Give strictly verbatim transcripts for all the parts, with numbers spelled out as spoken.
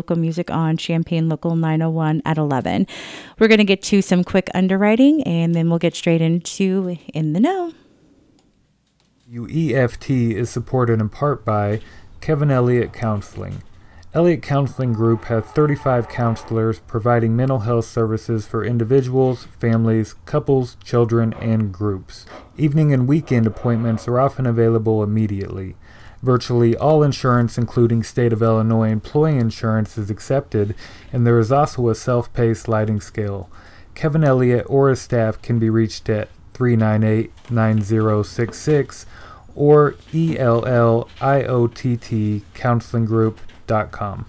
local music on Champaign Local nine oh one at eleven. We're going to get to some quick underwriting, and then we'll get straight into In the Know. W E F T is supported in part by Kevin Elliott Counseling. Elliott Counseling Group has thirty-five counselors providing mental health services for individuals, families, couples, children, and groups. Evening and weekend appointments are often available immediately. Virtually all insurance, including State of Illinois employee insurance, is accepted, and there is also a self-pay sliding scale. Kevin Elliott or his staff can be reached at three nine eight, nine zero six six or E L L I O T T counseling group dot com.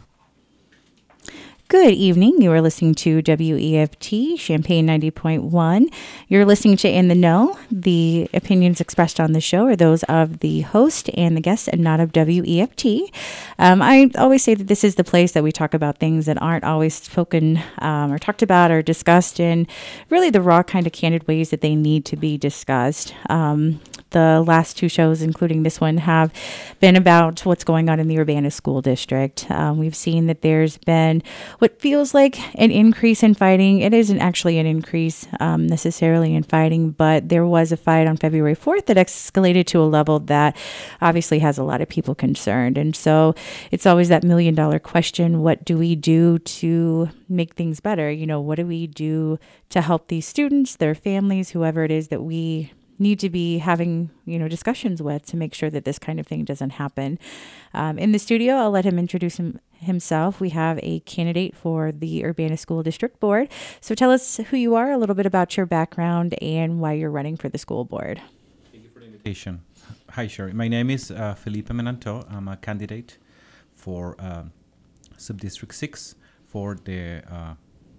Good evening. You are listening to W E F T, Champaign ninety point one. You're listening to In the Know. The opinions expressed on the show are those of the host and the guest and not of W E F T. Um, I always say that this is the place that we talk about things that aren't always spoken um, or talked about or discussed in really the raw kind of candid ways that they need to be discussed. Um, the last two shows, including this one, have been about what's going on in the Urbana School District. Um, we've seen that there's been what feels like an increase in fighting. It isn't actually an increase um, necessarily in fighting, but there was a fight on February fourth that escalated to a level that obviously has a lot of people concerned. And so it's always that million dollar question, what do we do to make things better? You know, what do we do to help these students, their families, whoever it is that we need to be having, you know, discussions with to make sure that this kind of thing doesn't happen. Um, in the studio, I'll let him introduce him, himself. We have a candidate for the Urbana School District Board. So tell us who you are, a little bit about your background, and why you're running for the school board. Thank you for the invitation. Hi, Sherry. My name is uh, Felipe Menanto. I'm a candidate for uh, Subdistrict six for the uh,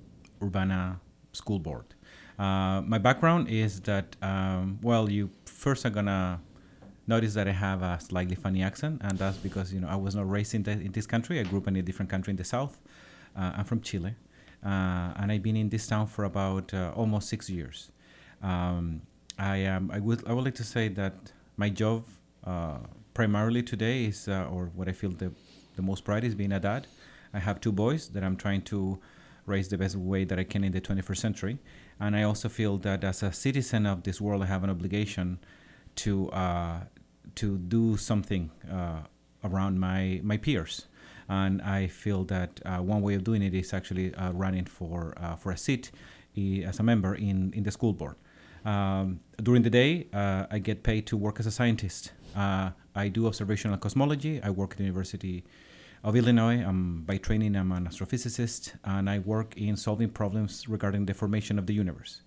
Urbana School Board. Uh, my background is that, um, well, you first are gonna notice that I have a slightly funny accent, and that's because, you know, I was not raised in, the, in this country. I grew up in a different country in the south. Uh, I'm from Chile, uh, and I've been in this town for about uh, almost six years. Um, I am. I would. I would like to say that my job, uh, primarily today, is, uh, or what I feel the the most pride is being a dad. I have two boys that I'm trying to raise the best way that I can in the twenty-first century. And I also feel that as a citizen of this world, I have an obligation to uh, to do something uh, around my, my peers. And I feel that uh, one way of doing it is actually uh, running for uh, for a seat i- as a member in, in the school board. Um, during the day, uh, I get paid to work as a scientist. Uh, I do observational cosmology. I work at the University of Illinois. Um, by training, I'm an astrophysicist, and I work in solving problems regarding the formation of the universe.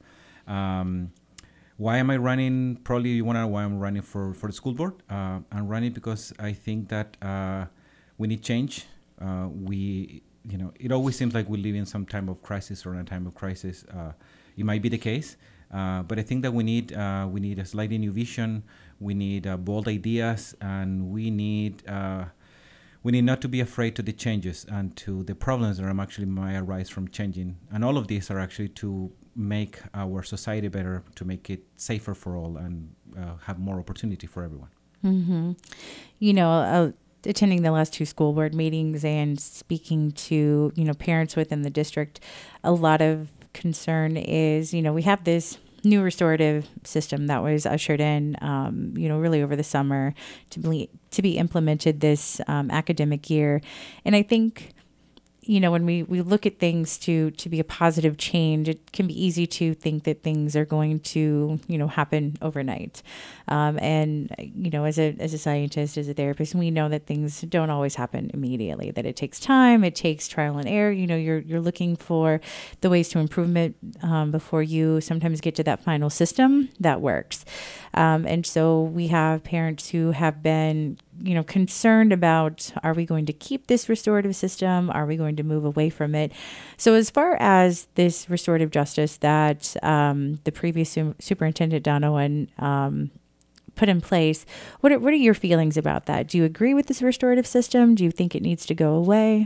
Um, why am I running? Probably you want to know why I'm running for, for the school board. Uh, I'm running because I think that uh, we need change. Uh, we, you know, it always seems like we live in some time of crisis or in a time of crisis. Uh, it might be the case, uh, but I think that we need uh, we need a slightly new vision. We need uh, bold ideas, and we need. Uh, We need not to be afraid to the changes and to the problems that actually might arise from changing. And all of these are actually to make our society better, to make it safer for all, and uh, have more opportunity for everyone. Mm-hmm. You know, uh, attending the last two school board meetings and speaking to, you know, parents within the district, a lot of concern is, you know, we have this new restorative system that was ushered in, um, you know, really over the summer to be, to be implemented this um, academic year. And I think, you know, when we, we look at things to, to be a positive change, it can be easy to think that things are going to, you know, happen overnight. Um, and, you know, as a, as a scientist, as a therapist, we know that things don't always happen immediately, that it takes time, it takes trial and error. You know, you're, you're looking for the ways to improvement um, before you sometimes get to that final system that works. Um, and so we have parents who have been, you know, concerned about, are we going to keep this restorative system? Are we going to move away from it? So as far as this restorative justice that um, the previous su- superintendent Donovan um, put in place, what are, what are your feelings about that? Do you agree with this restorative system? Do you think it needs to go away?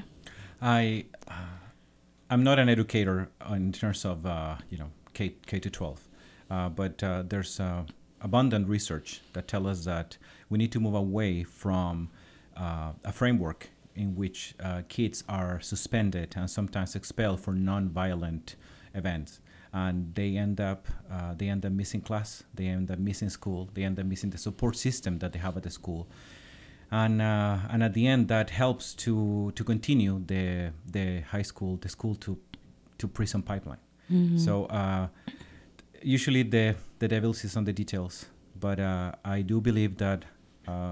I, uh, I'm not an educator in terms of, uh, you know, K, K to twelve, uh, but uh, there's uh, abundant research that tell us that we need to move away from uh, a framework in which uh, kids are suspended and sometimes expelled for non-violent events, and they end up uh, they end up missing class, they end up missing school, they end up missing the support system that they have at the school, and uh, and at the end that helps to to continue the the high school the school to to prison pipeline. Mm-hmm. So uh, usually the the devil is on the details, but uh, I do believe that uh,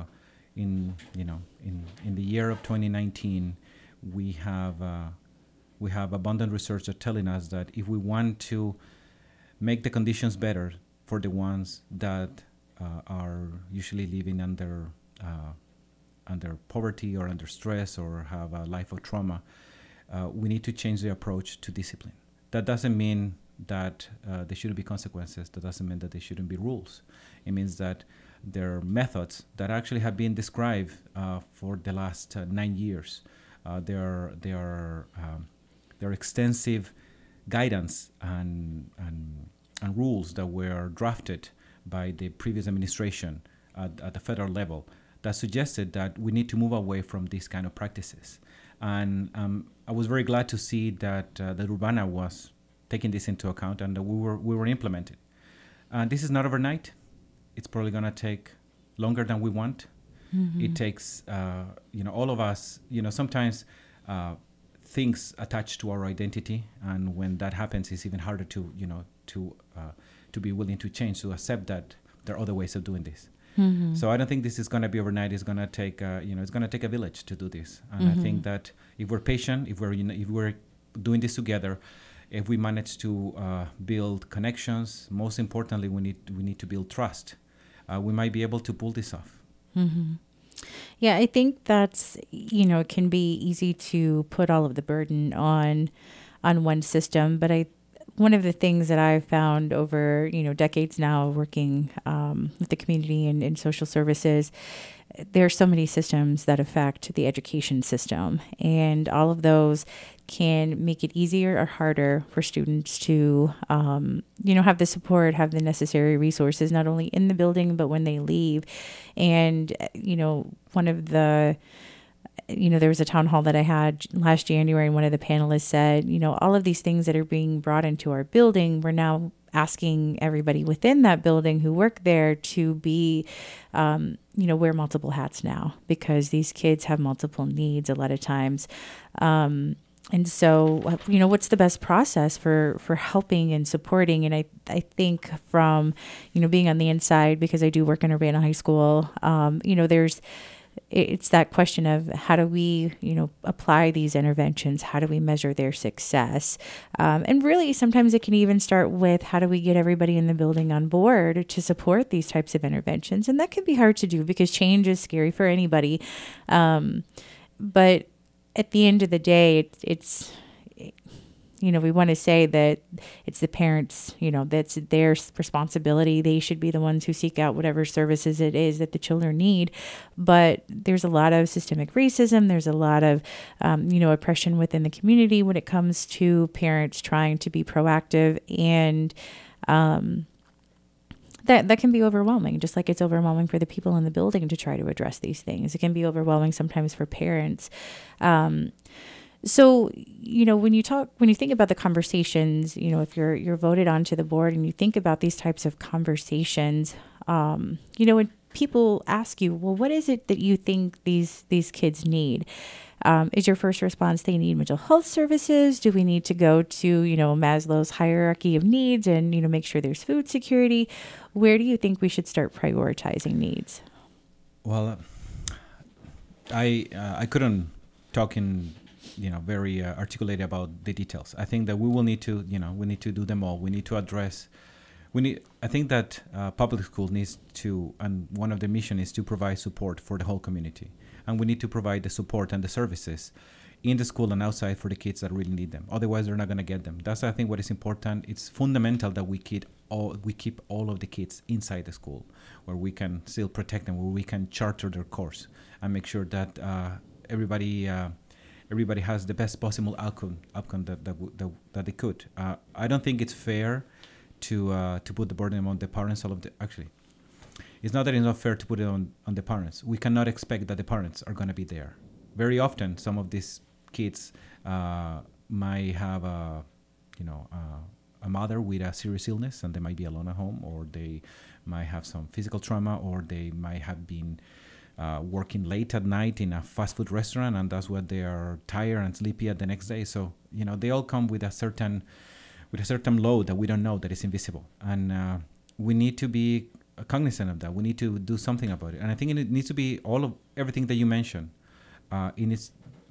in you know in in the year of twenty nineteen we have uh, we have abundant research that telling us that if we want to make the conditions better for the ones that uh, are usually living under uh, under poverty or under stress or have a life of trauma, uh, we need to change the approach to discipline. That doesn't mean that uh, there shouldn't be consequences. That doesn't mean that there shouldn't be rules. It means that there are methods that actually have been described uh, for the last uh, nine years. Uh, there are there are um, there are extensive guidance and and and rules that were drafted by the previous administration at, at the federal level that suggested that we need to move away from these kind of practices. And um, I was very glad to see that uh, that Urbana was taking this into account and that we were we were implementing. And this is not overnight. It's probably going to take longer than we want. Mm-hmm. It takes, uh, you know, all of us, you know, sometimes uh, things attach to our identity. And when that happens, it's even harder to, you know, to uh, to be willing to change, to accept that there are other ways of doing this. Mm-hmm. So I don't think this is going to be overnight. It's going to take, uh, you know, it's going to take a village to do this. And mm-hmm. I think that if we're patient, if we're, you know, if we're doing this together, if we manage to uh, build connections, most importantly, we need we need to build trust. Uh, we might be able to pull this off. Mm-hmm. Yeah, I think that's, you know, it can be easy to put all of the burden on on one system, but I one of the things that I've found over, you know, decades now working um, with the community and in social services, there are so many systems that affect the education system, and all of those can make it easier or harder for students to, um, you know, have the support, have the necessary resources, not only in the building, but when they leave. And, you know, one of the, you know, there was a town hall that I had last January, and one of the panelists said, you know, all of these things that are being brought into our building, we're now asking everybody within that building who work there to be, um, you know, wear multiple hats now, because these kids have multiple needs a lot of times. Um, and so, you know, what's the best process for, for helping and supporting? And I, I think from, you know, being on the inside, because I do work in Urbana High School, um, you know, there's, it's that question of how do we, you know, apply these interventions? How do we measure their success? Um, and really, sometimes it can even start with how do we get everybody in the building on board to support these types of interventions? And that can be hard to do because change is scary for anybody. Um, but at the end of the day, it, it's, you know, we want to say that it's the parents, you know, that's their responsibility. They should be the ones who seek out whatever services it is that the children need. But there's a lot of systemic racism. There's a lot of, um, you know, oppression within the community when it comes to parents trying to be proactive. And um, that, that can be overwhelming, just like it's overwhelming for the people in the building to try to address these things. It can be overwhelming sometimes for parents. Um, So, you know, when you talk, when you think about the conversations, you know, if you're you're voted onto the board and you think about these types of conversations, um, you know, when people ask you, well, what is it that you think these these kids need? Um, is your first response they need mental health services? Do we need to go to, you know, Maslow's hierarchy of needs and, you know, make sure there's food security? Where do you think we should start prioritizing needs? Well, uh, I uh, I couldn't talk in you know, very uh, articulated about the details. I think that we will need to, you know, we need to do them all. We need to address, we need, I think that uh, public school needs to, and one of the mission is to provide support for the whole community. And we need to provide the support and the services in the school and outside for the kids that really need them. Otherwise, they're not going to get them. That's, I think, what is important. It's fundamental that we keep all, we keep all of the kids inside the school, where we can still protect them, where we can charter their course and make sure that uh, everybody, uh, everybody has the best possible outcome outcome that that, that, that they could. Uh, I don't think it's fair to uh, to put the burden on the parents. All of the actually, it's not that it's not fair to put it on, on the parents. We cannot expect that the parents are going to be there. very often some of these kids uh, might have a, you know, uh, a mother with a serious illness, and they might be alone at home, or they might have some physical trauma, or they might have been uh, working late at night in a fast food restaurant, and that's what they are tired and sleepy at the next day. So, you know, they all come with a certain with a certain load that we don't know, that is invisible, and uh, we need to be cognizant of that. We need to do something about it, and I think it needs to be all of everything that you mentioned. Uh, in its,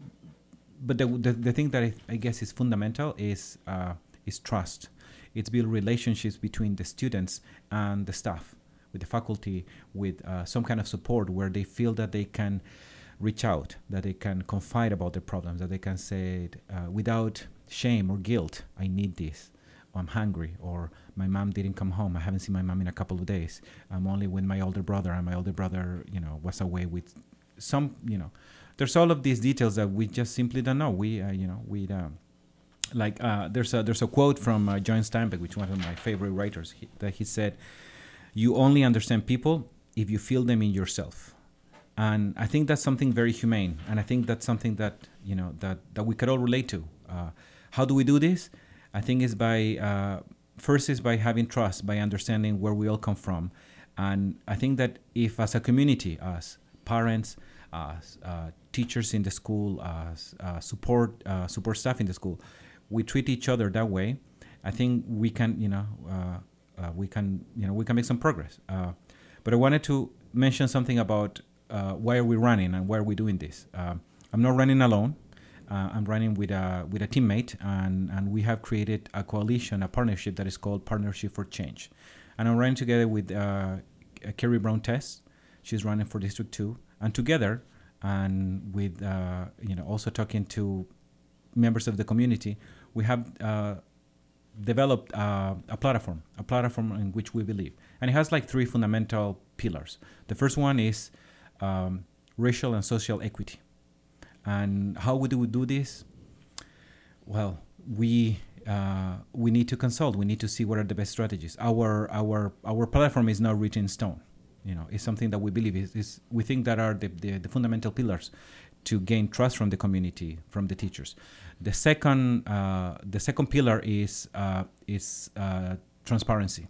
but the, the the thing that I, I guess is fundamental is uh, is trust. It's build relationships between the students and the staff, with the faculty, with uh, some kind of support where they feel that they can reach out, that they can confide about their problems, that they can say uh, without shame or guilt, I need this, or I'm hungry, or my mom didn't come home, I haven't seen my mom in a couple of days, I'm only with my older brother, and my older brother, you know, was away with some, you know, there's all of these details that we just simply don't know. We, uh, you know, we, um, like, uh, there's a there's a quote from uh, John Steinbeck, which is one of my favorite writers, he, that he said, "You only understand people if you feel them in yourself." And I think that's something very humane, and I think that's something that, you know, that that we could all relate to. Uh, how do we do this? I think it's by uh, first is by having trust, by understanding where we all come from, and I think that if, as a community, as parents, as uh, teachers in the school, as uh, support uh, support staff in the school, we treat each other that way, I think we can, you know, uh, uh, we can, you know, we can make some progress. Uh, but I wanted to mention something about uh, why are we running and why are we doing this. Uh, I'm not running alone. Uh, I'm running with a with a teammate, and, and we have created a coalition, a partnership that is called Partnership for Change. And I'm running together with uh, Carrie Brown Tess. She's running for District Two, and together, and with uh, you know, also talking to members of the community, we have uh, developed uh, a platform, a platform in which we believe, and it has like three fundamental pillars. The first one is um, racial and social equity. And how do we do this? Well, we uh, we need to consult. We need to see what are the best strategies. Our our our platform is not written in stone. You know, it's something that we believe is, is we think that are the, the, the fundamental pillars to gain trust from the community, from the teachers. The second uh, the second pillar is uh, is uh, transparency.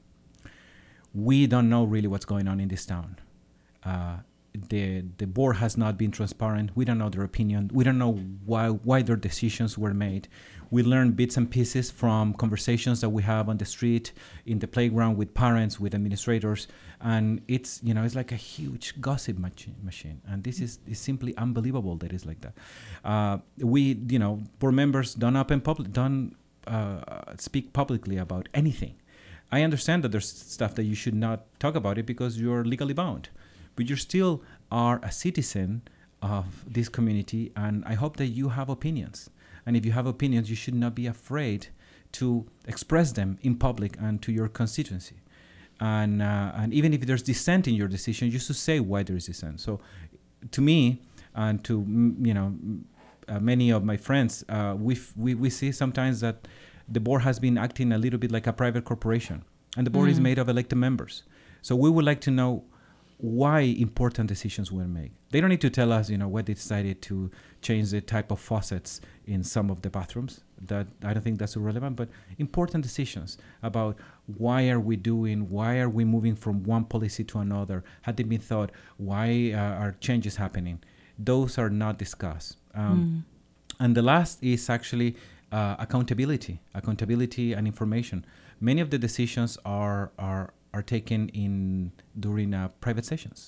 We don't know really what's going on in this town. Uh, the the board has not been transparent. We don't know their opinion. We don't know why why their decisions were made. We learn bits and pieces from conversations that we have on the street, in the playground, with parents, with administrators, and it's, you know, it's like a huge gossip machi- machine. And this is, is simply unbelievable that it's like that. Uh, we, you know, board members don't open public, don't uh, speak publicly about anything. I understand that there's stuff that you should not talk about it because you're legally bound, but you still are a citizen of this community, and I hope that you have opinions. And if you have opinions, you should not be afraid to express them in public and to your constituency. And uh, and even if there's dissent in your decision, you should say why there is dissent. So, to me, and to mm, you know uh, many of my friends, uh, we we we see sometimes that the board has been acting a little bit like a private corporation, and the board mm. is made of elected members. So we would like to know why important decisions were made. They don't need to tell us, you know, why they decided to change the type of faucets in some of the bathrooms. That I don't think that's irrelevant, but important decisions about why are we doing, why are we moving from one policy to another? Had they been thought? Why uh, are changes happening? Those are not discussed. Um, mm. And the last is actually uh, accountability, accountability and information. Many of the decisions are are are taken in during uh, private sessions.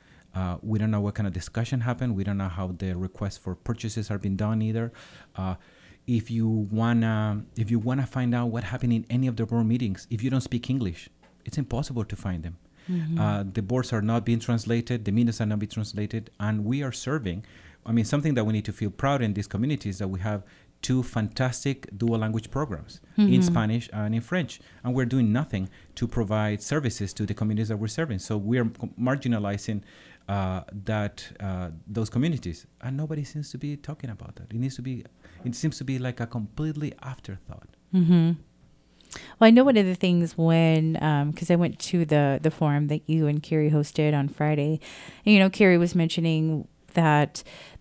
Uh, we don't know what kind of discussion happened. We don't know how the requests for purchases are being done either. Uh, if you wanna, if you wanna find out what happened in any of the board meetings, if you don't speak English, it's impossible to find them. Mm-hmm. Uh, the boards are not being translated. The minutes are not being translated, and we are serving. I mean, something that we need to feel proud in this community is that we have two fantastic dual language programs mm-hmm. in Spanish and in French, and we're doing nothing to provide services to the communities that we're serving. So we are marginalizing uh, that uh, those communities, and nobody seems to be talking about that. It needs to be. It seems to be like a completely afterthought. Mm-hmm. Well, I know one of the things when, because um, I went to the the forum that you and Carrie hosted on Friday, and you know, Carrie was mentioning that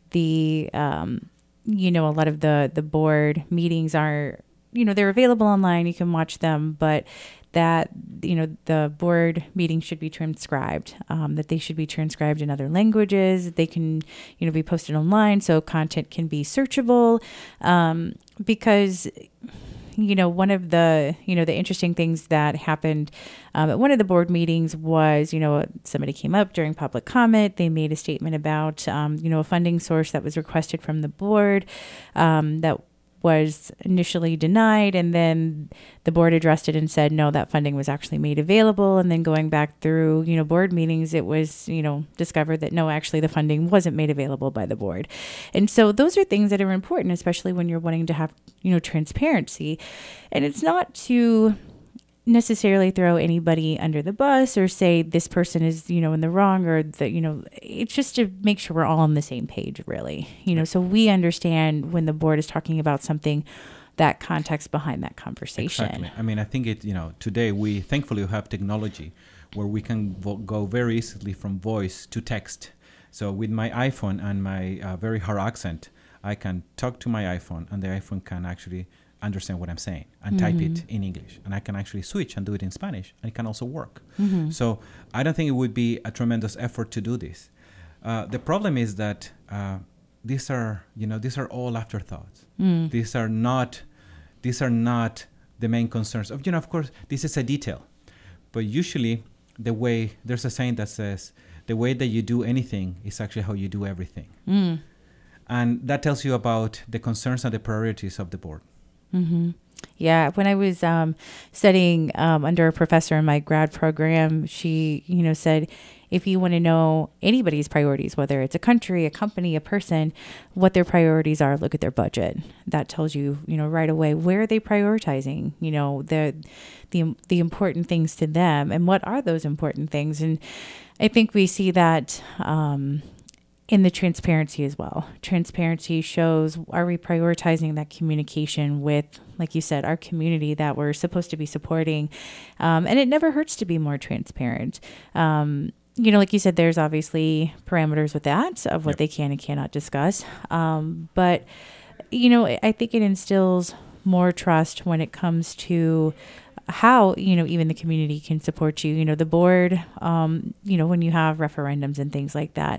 the, um, you know, a lot of the, the board meetings are, you know, they're available online. You can watch them, but that, you know, the board meetings should be transcribed, um, that they should be transcribed in other languages. They can, you know, be posted online so content can be searchable, um, because, you know, one of the, you know, the interesting things that happened um, at one of the board meetings was, you know, somebody came up during public comment. They made a statement about, um, you know, a funding source that was requested from the board um, that was initially denied, and then the board addressed it and said, no, that funding was actually made available. And then going back through, you know, board meetings, it was, you know, discovered that no, actually the funding wasn't made available by the board. And so those are things that are important, especially when you're wanting to have, you know, transparency. And it's not to necessarily throw anybody under the bus or say this person is, you know, in the wrong, or that, you know, it's just to make sure we're all on the same page, really, you know, so we understand when the board is talking about something, that context behind that conversation. Exactly. I mean, I think it, you know, today we thankfully have technology where we can vo- go very easily from voice to text. So with my iPhone and my uh, very hard accent, I can talk to my iPhone and the iPhone can actually understand what I'm saying and mm-hmm. type it in English, and I can actually switch and do it in Spanish, and it can also work. Mm-hmm. So I don't think it would be a tremendous effort to do this. Uh, the problem is that uh, these are, you know, these are all afterthoughts. Mm. These are not, these are not the main concerns. Of, you know, of course, this is a detail, but usually the way, there's a saying that says, the way that you do anything is actually how you do everything. Mm. And that tells you about the concerns and the priorities of the board. Mm-hmm. Yeah. When I was um, studying um, under a professor in my grad program, she, you know, said, if you want to know anybody's priorities, whether it's a country, a company, a person, what their priorities are, look at their budget. That tells you, you know, right away, where are they prioritizing, you know, the, the, the important things to them, and what are those important things? And I think we see that, um, in the transparency as well. Transparency shows, are we prioritizing that communication with, like you said, our community that we're supposed to be supporting? Um, and it never hurts to be more transparent. Um, you know, like you said, there's obviously parameters with that of what yep. they can and cannot discuss. Um, but, you know, I think it instills more trust when it comes to how, you know, even the community can support you. You know, the board, um, you know, when you have referendums and things like that,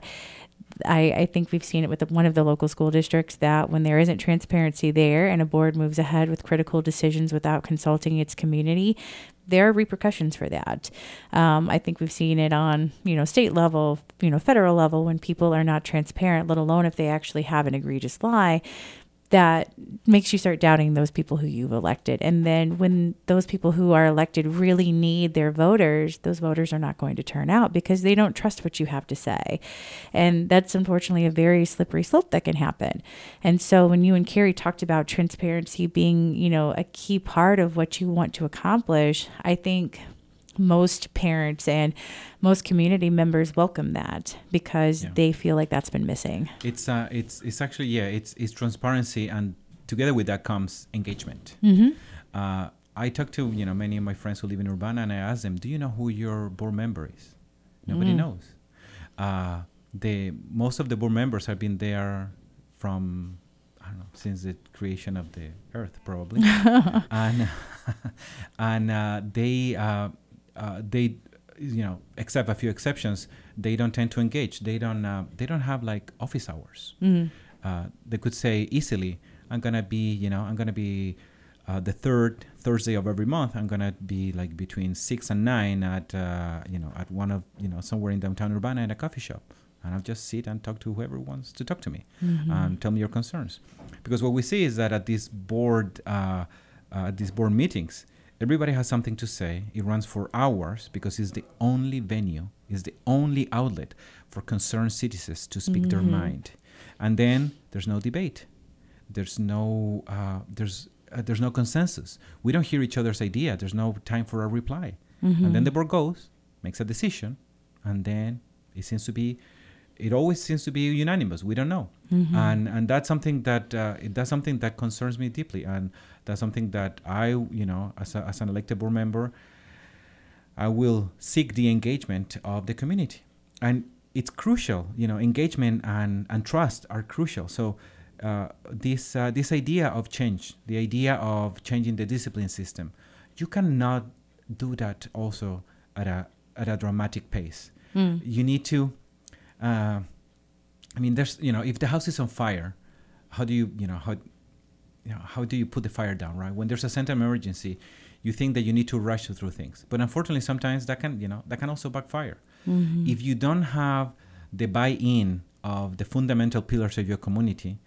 I, I think we've seen it with the, one of the local school districts, that when there isn't transparency there and a board moves ahead with critical decisions without consulting its community, there are repercussions for that. Um, I think we've seen it on, you know, state level, you know, federal level, when people are not transparent, let alone if they actually have an egregious lie, that makes you start doubting those people who you've elected. And then when those people who are elected really need their voters, those voters are not going to turn out because they don't trust what you have to say. And that's unfortunately a very slippery slope that can happen. And so when you and Carrie talked about transparency being, you know, a key part of what you want to accomplish, I think most parents and most community members welcome that because yeah. they feel like that's been missing. It's uh, it's it's actually yeah, it's it's transparency, and together with that comes engagement. Mm-hmm. Uh, I talk to you know many of my friends who live in Urbana, and I ask them, "Do you know who your board member is?" Nobody mm. knows. Uh, the most of the board members have been there from I don't know since the creation of the earth, probably, and and uh, they. Uh, Uh, they, you know, except a few exceptions, they don't tend to engage. They don't. Uh, they don't have like office hours. Mm-hmm. Uh, they could say easily, "I'm gonna be, you know, I'm gonna be uh, the third Thursday of every month. I'm gonna be like between six and nine at, uh, you know, at one of, you know, somewhere in downtown Urbana in a coffee shop, and I'll just sit and talk to whoever wants to talk to me, mm-hmm. and tell me your concerns." Because what we see is that at this board, uh, uh, at these board meetings, everybody has something to say. It runs for hours because it's the only venue, it's the only outlet for concerned citizens to speak mm-hmm. their mind. And then there's no debate. There's no uh, there's uh, there's no consensus. We don't hear each other's idea. There's no time for a reply. Mm-hmm. And then the board goes, makes a decision, and then it seems to be, it always seems to be unanimous. We don't know. Mm-hmm. And and that's something that uh, that's something that concerns me deeply. And that's something that I, you know, as, a, as an elected board member, I will seek the engagement of the community. And it's crucial. You know, engagement and, and trust are crucial. So uh, this uh, this idea of change, the idea of changing the discipline system, you cannot do that also at a at a dramatic pace. Mm. You need to. Uh, I mean, there's you know, if the house is on fire, how do you you know how you know how do you put the fire down, right? When there's a sense of emergency, you think that you need to rush through things, but unfortunately, sometimes that can you know that can also backfire. Mm-hmm. If you don't have the buy-in of the fundamental pillars of your community,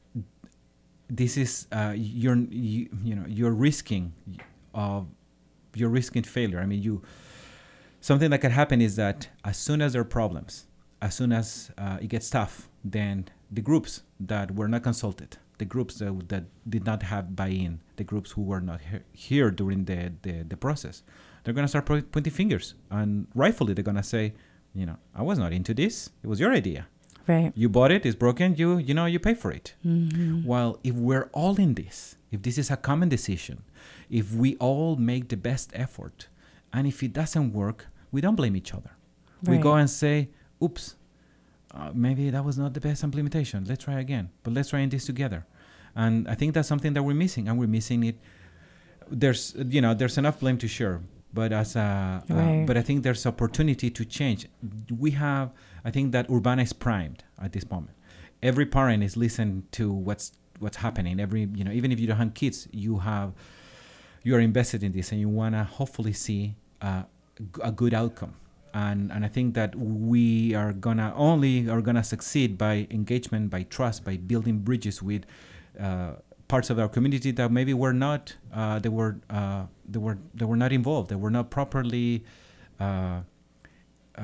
this is uh, you're you, you know you're risking of you're risking failure. I mean, you something that can happen is that as soon as there are problems, as soon as uh, it gets tough, then the groups that were not consulted, the groups that, that did not have buy-in, the groups who were not he- here during the, the, the process, they're going to start po- pointing fingers. And rightfully, they're going to say, you know, I was not into this. It was your idea. Right. You bought it. It's broken. You, you know, you pay for it. Mm-hmm. While if we're all in this, if this is a common decision, if we all make the best effort, and if it doesn't work, we don't blame each other. Right. We go and say, oops, uh, maybe that was not the best implementation. Let's try again. But let's try this together. And I think that's something that we're missing, and we're missing it. There's, you know, there's enough blame to share, but as a, right. uh, but I think there's opportunity to change. We have, I think that Urbana is primed at this moment. Every parent is listening to what's what's happening. Every, you know, even if you don't have kids, you have, you are invested in this, and you wanna hopefully see uh, a good outcome. And and I think that we are gonna only are gonna succeed by engagement, by trust, by building bridges with uh, parts of our community that maybe were not uh, they were uh, they were they were not involved, they were not properly uh, uh,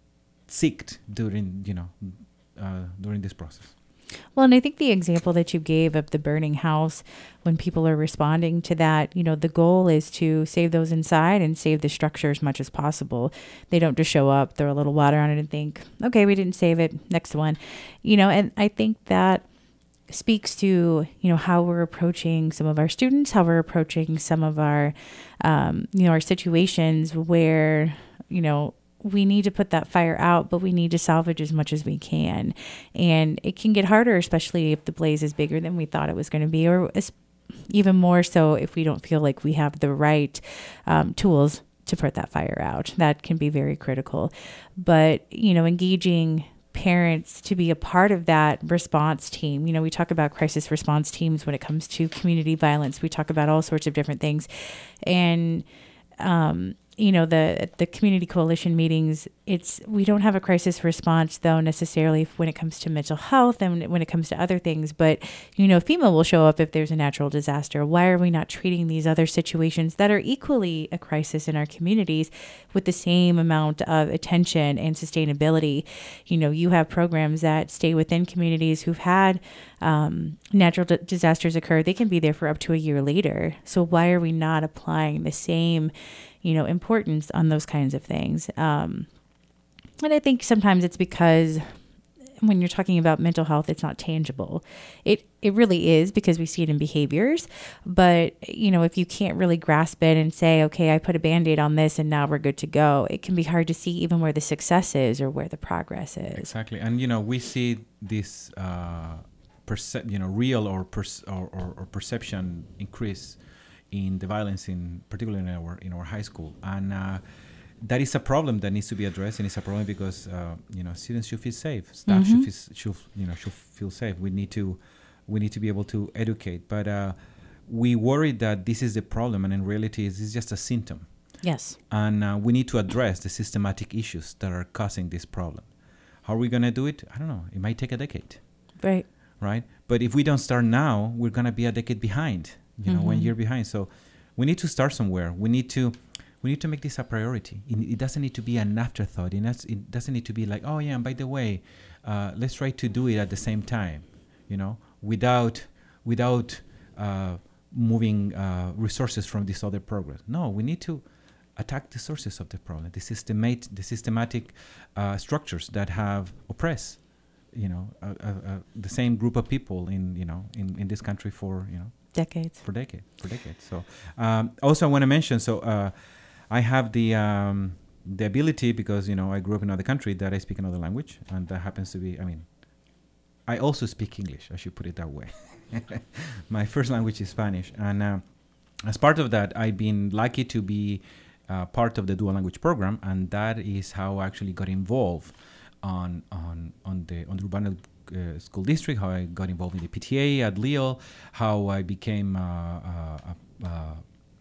seeked during you know uh, during this process. Well, and I think the example that you gave of the burning house, when people are responding to that, you know, the goal is to save those inside and save the structure as much as possible. They don't just show up, throw a little water on it and think, okay, we didn't save it, next one. You know, and I think that speaks to, you know, how we're approaching some of our students, how we're approaching some of our, um, you know, our situations where, you know, we need to put that fire out, but we need to salvage as much as we can. And it can get harder, especially if the blaze is bigger than we thought it was going to be, or even more so if we don't feel like we have the right um, tools to put that fire out. That can be very critical. But, you know, engaging parents to be a part of that response team. You know, we talk about crisis response teams when it comes to community violence. We talk about all sorts of different things. And, um, you know, the the community coalition meetings, it's we don't have a crisis response, though, necessarily when it comes to mental health and when it comes to other things. But, you know, FEMA will show up if there's a natural disaster. Why are we not treating these other situations that are equally a crisis in our communities with the same amount of attention and sustainability? You know, you have programs that stay within communities who've had um, natural d- disasters occur. They can be there for up to a year later. So why are we not applying the same, you know, importance on those kinds of things? Um, and I think sometimes it's because when you're talking about mental health, it's not tangible. It it really is, because we see it in behaviors. But, you know, if you can't really grasp it and say, okay, I put a Band-Aid on this and now we're good to go, it can be hard to see even where the success is or where the progress is. Exactly. And, you know, we see this, uh, perce- you know, real or, perce- or, or, or perception increase in the violence, in particularly in our in our high school, and uh, that is a problem that needs to be addressed. And it's a problem because uh, you know students should feel safe, staff Mm-hmm. should feel, should you know should feel safe. We need to we need to be able to educate, but uh, we worry that this is the problem, and in reality, this is just a symptom. Yes, And uh, we need to address the systematic issues that are causing this problem. How are we going to do it? I don't know. It might take a decade, right. right? But if we don't start now, we're going to be a decade behind. You know, Mm-hmm. one year behind. So we need to start somewhere. We need to we need to make this a priority. It, it doesn't need to be an afterthought. It, has, it doesn't need to be like, oh yeah, and by the way, uh, let's try to do it at the same time. You know, without without uh, moving uh, resources from this other progress. No, we need to attack the sources of the problem, the systemate, the systematic uh, structures that have oppressed, you know, uh, uh, uh, the same group of people in you know in, in this country for you know. Decades. For decades, for decades. So, um, also I want to mention. So, uh, I have the um, the ability, because, you know, I grew up in another country, that I speak another language, and that happens to be, I mean, I also speak English, I should put it that way. My first language is Spanish, and uh, as part of that, I've been lucky to be uh, part of the dual language program, and that is how I actually got involved on on on the on the Urbana uh, School District, how I got involved in the P T A at Lille, how I became uh, uh, a, a,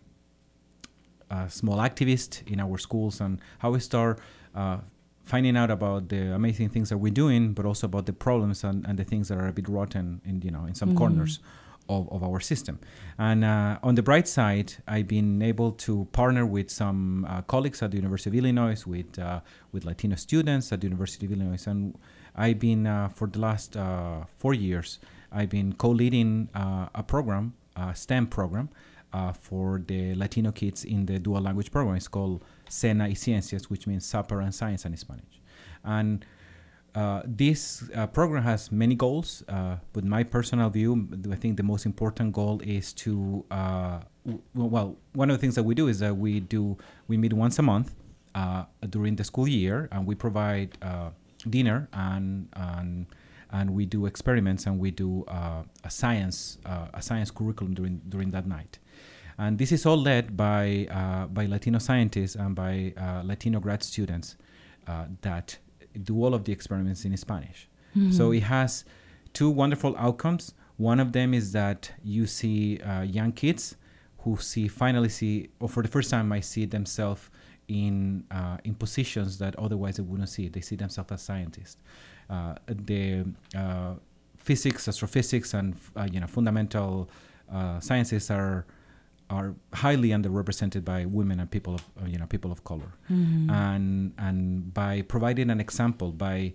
a small activist in our schools, and how we start uh, finding out about the amazing things that we're doing, but also about the problems and, and the things that are a bit rotten in, you know, in some mm-hmm. corners of, of our system. And uh, on the bright side, I've been able to partner with some uh, colleagues at the University of Illinois, with uh, with Latino students at the University of Illinois. And I've been, uh, for the last uh, four years, I've been co-leading uh, a program, a STEM program, uh, for the Latino kids in the dual language program. It's called SENA y Ciencias, which means Supper and Science and Spanish. And uh, this uh, program has many goals, uh, but my personal view, I think the most important goal is to, uh, w- well, one of the things that we do is that we do, we meet once a month uh, during the school year, and we provide uh, dinner, and, and and we do experiments, and we do uh, a science uh, a science curriculum during during that night. And this is all led by uh, by Latino scientists and by uh, Latino grad students uh, that do all of the experiments in Spanish. Mm-hmm. So it has two wonderful outcomes. One of them is that you see uh, young kids who see finally see, or for the first time, I see themselves in uh, in positions that otherwise they wouldn't see. They see themselves as scientists. Uh, the uh, physics, astrophysics, and uh, you know fundamental uh, sciences are are highly underrepresented by women and people of uh, you know people of color. Mm-hmm. And and by providing an example, by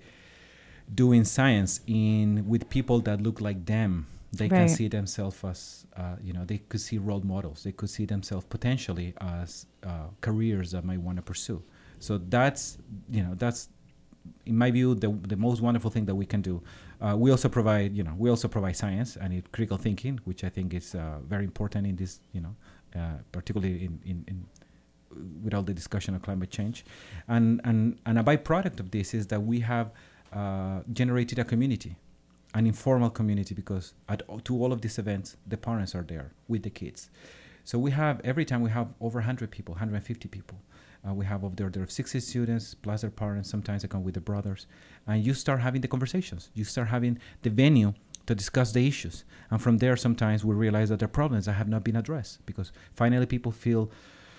doing science in with people that look like them, they right. can see themselves as uh, you know they could see role models. They could see themselves potentially as uh, careers that might want to pursue. So that's you know that's in my view the the most wonderful thing that we can do. Uh, we also provide you know we also provide science and it, critical thinking, which I think is uh, very important in this you know uh, particularly in, in, in with all the discussion of climate change, and and and a byproduct of this is that we have uh, generated a community, an informal community, because at to all of these events the parents are there with the kids. So we have every time we have over one hundred people, one hundred fifty people. Uh, we have over there, there are sixty students plus their parents. Sometimes they come with their brothers, and you start having the conversations. You start having the venue to discuss the issues, and from there, sometimes we realize that there are problems that have not been addressed because finally people feel,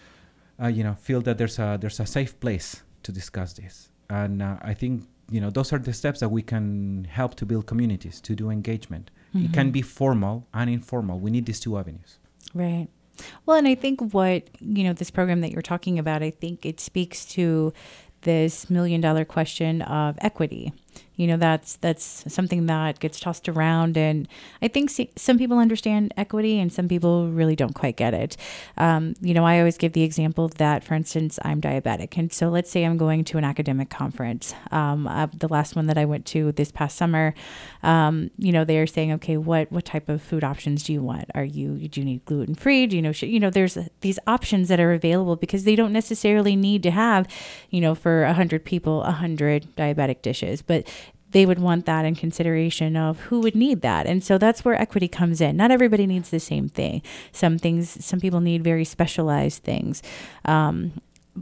uh, you know, feel that there's a there's a safe place to discuss this. And uh, I think you know those are the steps that we can help to build communities, to do engagement. Mm-hmm. It can be formal and informal. We need these two avenues. Right. Well, and I think what, you know, this program that you're talking about, I think it speaks to this million dollar question of equity. You know, that's that's something that gets tossed around. And I think see, some people understand equity and some people really don't quite get it. Um, you know, I always give the example that, for instance, I'm diabetic. And so let's say I'm going to an academic conference. Um, uh, the last one that I went to this past summer, um, you know, they're saying, okay, what what type of food options do you want? Are you, do you need gluten-free? Do you know, sh- you know, there's these options that are available because they don't necessarily need to have, you know, for one hundred people, one hundred diabetic dishes. But they would want that in consideration of who would need that. And so that's where equity comes in. Not everybody needs the same thing. Some things, some people need very specialized things. Um,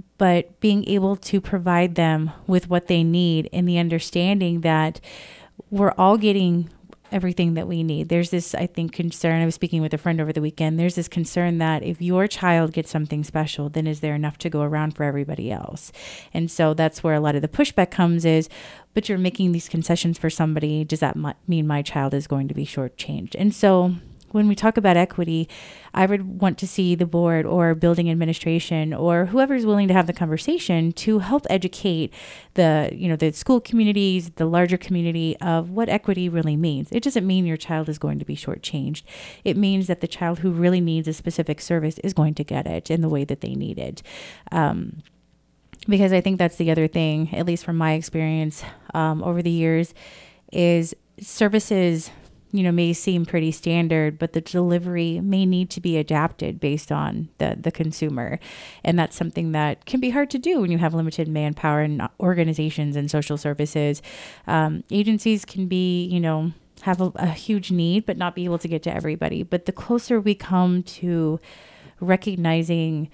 but being able to provide them with what they need in the understanding that we're all getting everything that we need. There's this, I think, concern. I was speaking with a friend over the weekend. There's this concern that if your child gets something special, then is there enough to go around for everybody else? And so that's where a lot of the pushback comes is, but you're making these concessions for somebody. Does that m- mean my child is going to be shortchanged? And so when we talk about equity, I would want to see the board or building administration or whoever's willing to have the conversation to help educate the, you know, the school communities, the larger community of what equity really means. It doesn't mean your child is going to be shortchanged. It means that the child who really needs a specific service is going to get it in the way that they need it. Um, because I think that's the other thing, at least from my experience um, over the years, is services you know, may seem pretty standard, but the delivery may need to be adapted based on the, the consumer. And that's something that can be hard to do when you have limited manpower and organizations and social services. Um, agencies can be, you know, have a, a huge need, but not be able to get to everybody. But the closer we come to recognizing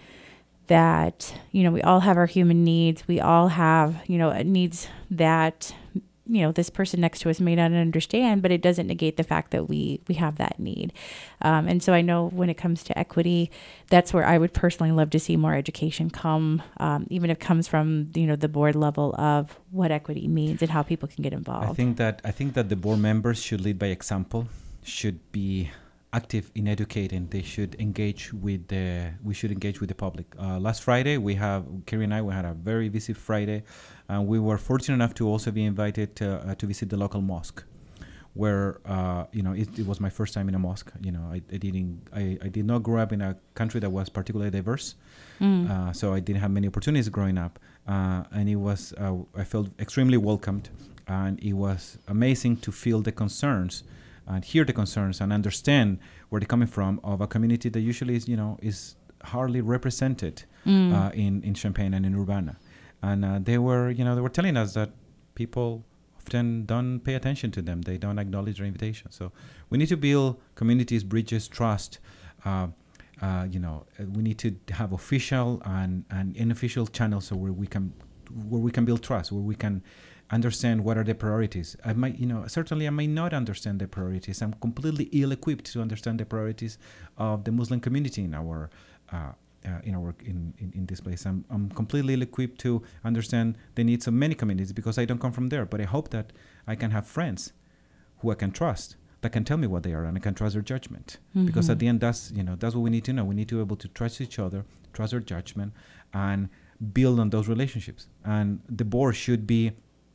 that, you know, we all have our human needs, we all have, you know, needs that, you know, this person next to us may not understand, but it doesn't negate the fact that we we have that need. Um, and so I know when it comes to equity, that's where I would personally love to see more education come, um, even if it comes from, you know, the board level of what equity means and how people can get involved. I think that I think that the board members should lead by example, should be active in educating. They should engage with the. We should engage with the public. Uh, last Friday, we have Kerry and I. We had a very busy Friday, and we were fortunate enough to also be invited to, uh, to visit the local mosque, where uh, you know it, it was my first time in a mosque. You know, I, I didn't. I, I did not grow up in a country that was particularly diverse, mm. uh, so I didn't have many opportunities growing up, uh, and it was. Uh, I felt extremely welcomed, and it was amazing to feel the concerns and hear the concerns and understand where they're coming from of a community that usually is, you know, is hardly represented mm. uh, in, in Champaign and in Urbana. And uh, they were, you know, they were telling us that people often don't pay attention to them. They don't acknowledge their invitation. So we need to build communities, bridges, trust. Uh, uh, you know, we need to have official and, and unofficial channels so where we can where we can build trust, where we can understand what are the priorities. I might, you know, certainly I may not understand the priorities. I'm completely ill-equipped to understand the priorities of the Muslim community in our, uh, uh, in our, in, in, in this place. I'm, I'm completely ill-equipped to understand the needs of many communities because I don't come from there. But I hope that I can have friends who I can trust that can tell me what they are and I can trust their judgment. Mm-hmm. Because at the end, that's, you know, that's what we need to know. We need to be able to trust each other, trust their judgment, and build on those relationships. And the board should be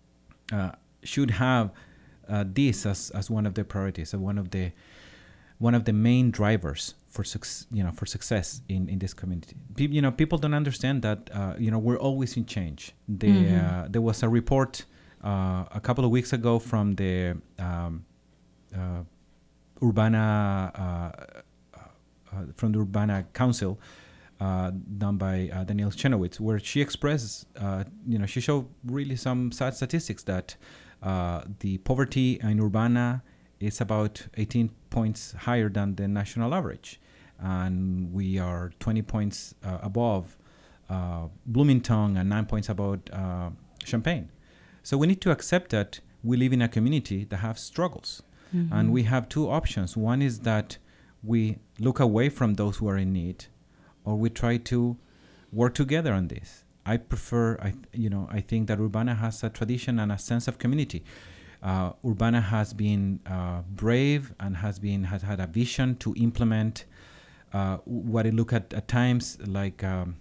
Uh, should have uh, this as, as one of the priorities, as one of the one of the main drivers for suc- you know for success in, in this community. Pe- you know, people don't understand that uh, you know we're always in change. The, mm-hmm. uh, there was a report uh, a couple of weeks ago from the um, uh, Urbana uh, uh, from the Urbana Council. Uh, done by uh, Danielle Chenowitz, where she expressed, uh, you know, she showed really some sad statistics that uh, the poverty in Urbana is about eighteen points higher than the national average. And we are twenty points uh, above uh, Bloomington and nine points above uh, Champaign. So we need to accept that we live in a community that have struggles. Mm-hmm. And we have two options. One is that we look away from those who are in need, or we try to work together on this. I prefer, I you know, I think that Urbana has a tradition and a sense of community. Uh, Urbana has been uh, brave and has been has had a vision to implement uh, what I look at at times like um,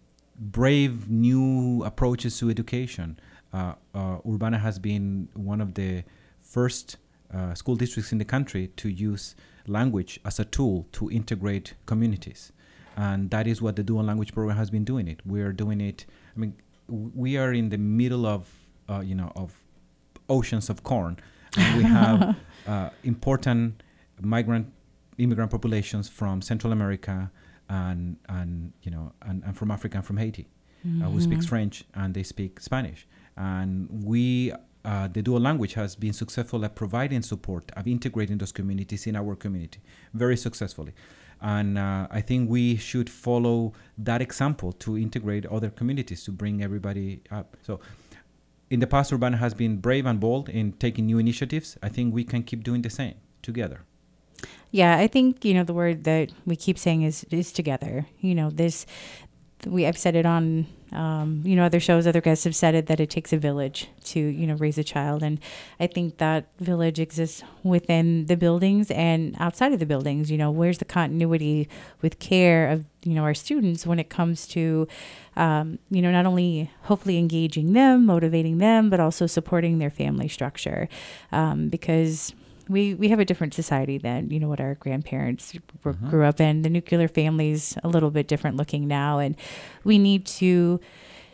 brave new approaches to education. Uh, uh, Urbana has been one of the first uh, school districts in the country to use language as a tool to integrate communities. And that is what the dual language program has been doing it. We are doing it. I mean, we are in the middle of, uh, you know, of oceans of corn, and we have uh, important migrant, immigrant populations from Central America and and you know and, and from Africa and from Haiti, mm-hmm. uh, who speaks French and they speak Spanish. And we, uh, the dual language, has been successful at providing support, of integrating those communities in our community, very successfully. And uh, I think we should follow that example to integrate other communities, to bring everybody up. So in the past, Urbana has been brave and bold in taking new initiatives. I think we can keep doing the same together. Yeah, I think, you know, the word that we keep saying is, is together. You know, this, we I've said it on, um, you know, other shows, other guests have said it, that it takes a village to, you know, raise a child. And I think that village exists within the buildings and outside of the buildings. You know, where's the continuity with care of, you know, our students when it comes to, um, you know, not only hopefully engaging them, motivating them, but also supporting their family structure. Um, because we, we have a different society than, you know, what our grandparents were, uh-huh. grew up in. The nuclear family's a little bit different looking now. And we need to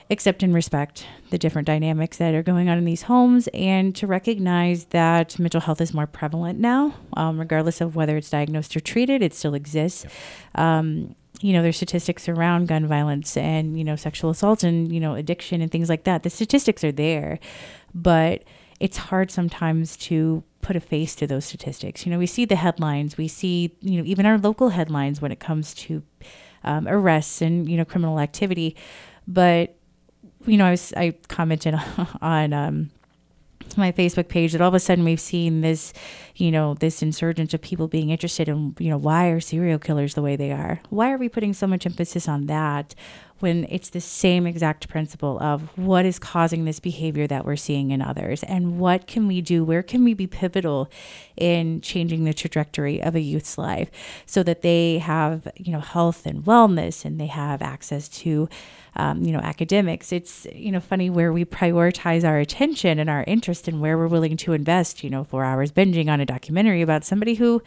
accept and respect the different dynamics that are going on in these homes, and to recognize that mental health is more prevalent now, um, regardless of whether it's diagnosed or treated, it still exists. Yep. Um, you know, there's statistics around gun violence and, you know, sexual assault and, you know, addiction and things like that. The statistics are there, but it's hard sometimes to put a face to those statistics. You know, we see the headlines, we see, you know, even our local headlines when it comes to um, arrests and, you know, criminal activity. But, you know, I was, I commented on um, my Facebook page that all of a sudden we've seen this, you know, this insurgence of people being interested in, you know, why are serial killers the way they are? Why are we putting so much emphasis on that when it's the same exact principle of what is causing this behavior that we're seeing in others, and what can we do? Where can we be pivotal in changing the trajectory of a youth's life so that they have, you know, health and wellness, and they have access to, um, you know, academics? It's, you know, funny where we prioritize our attention and our interest and where we're willing to invest, you know, four hours binging on a documentary about somebody who,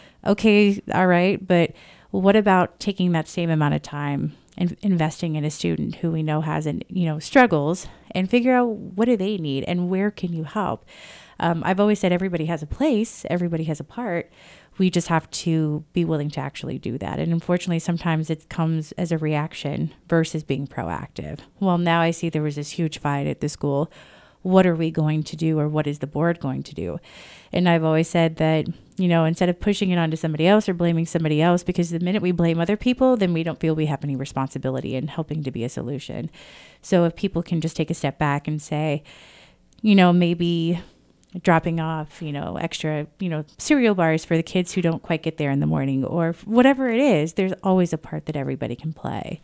okay, all right, but what about taking that same amount of time and investing in a student who we know has, an, you know, struggles, and figure out what do they need and where can you help? Um, I've always said everybody has a place, everybody has a part. We just have to be willing to actually do that. And unfortunately, sometimes it comes as a reaction versus being proactive. Well, now I see there was this huge fight at the school. What are we going to do, or what is the board going to do? And I've always said that, you know, instead of pushing it onto somebody else or blaming somebody else, because the minute we blame other people, then we don't feel we have any responsibility in helping to be a solution. So if people can just take a step back and say, you know, maybe dropping off, you know, extra, you know, cereal bars for the kids who don't quite get there in the morning, or whatever it is, there's always a part that everybody can play.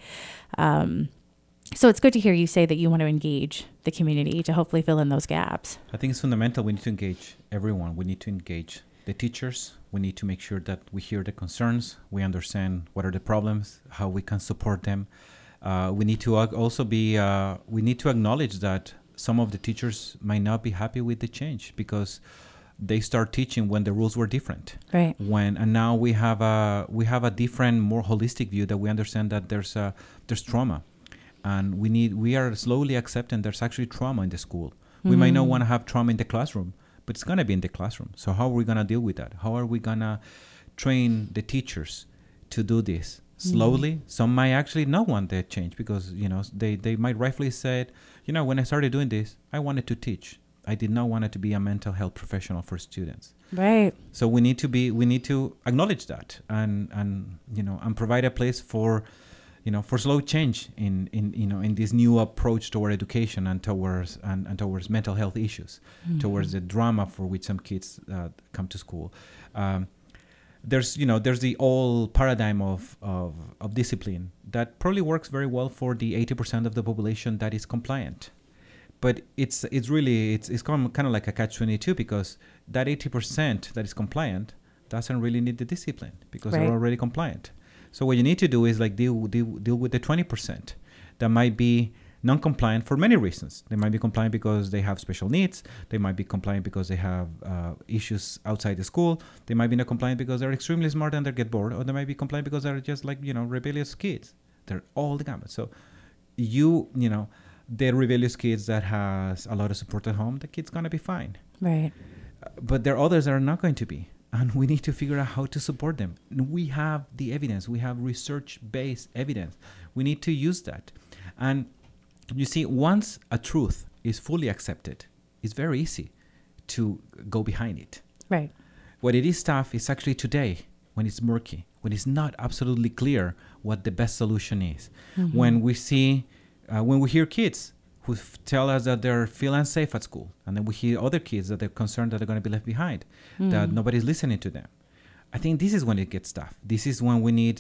Um, So it's good to hear you say that you want to engage the community to hopefully fill in those gaps. I think it's fundamental. We need to engage everyone. We need to engage the teachers. We need to make sure that we hear the concerns. We understand what are the problems, how we can support them. Uh, we need to also be, uh, we need to acknowledge that some of the teachers might not be happy with the change because they start teaching when the rules were different. Right. When and now we have a we have a different, more holistic view that we understand that there's a, there's trauma. And we need we are slowly accepting there's actually trauma in the school. Mm-hmm. We might not want to have trauma in the classroom, but it's going to be in the classroom. So how are we going to deal with that? How are we going to train the teachers to do this slowly? Mm-hmm. Some might actually not want that change because, you know, they, they might rightfully say, you know, when I started doing this, I wanted to teach. I did not want it to be a mental health professional for students. Right. So we need to be we need to acknowledge that and, and you know, and provide a place for you know, for slow change in, in you know in this new approach toward education and towards and, and towards mental health issues, mm-hmm. towards the drama for which some kids uh, come to school. Um, there's you know there's the old paradigm of, of of discipline that probably works very well for the eighty percent of the population that is compliant, but it's it's really it's it's kind of like a catch twenty-two because that eighty percent that is compliant doesn't really need the discipline because right. they're already compliant. So what you need to do is like deal deal, deal with the twenty percent that might be non-compliant for many reasons. They might be compliant because they have special needs. They might be compliant because they have uh, issues outside the school. They might be not compliant because they're extremely smart and they get bored. Or they might be compliant because they're just like, you know, rebellious kids. They're all the gamut. So you, you know, the rebellious kids that has a lot of support at home, the kid's going to be fine. Right. Uh, but there are others that are not going to be. And we need to figure out how to support them. And we have the evidence. We have research-based evidence. We need to use that. And you see, once a truth is fully accepted, it's very easy to go behind it. Right. What it is tough is actually today, when it's murky, when it's not absolutely clear what the best solution is. Mm-hmm. When we see, uh, when we hear kids who f- tell us that they're feel unsafe at school. And then we hear other kids that they're concerned that they're going to be left behind, mm. that nobody's listening to them. I think this is when it gets tough. This is when we need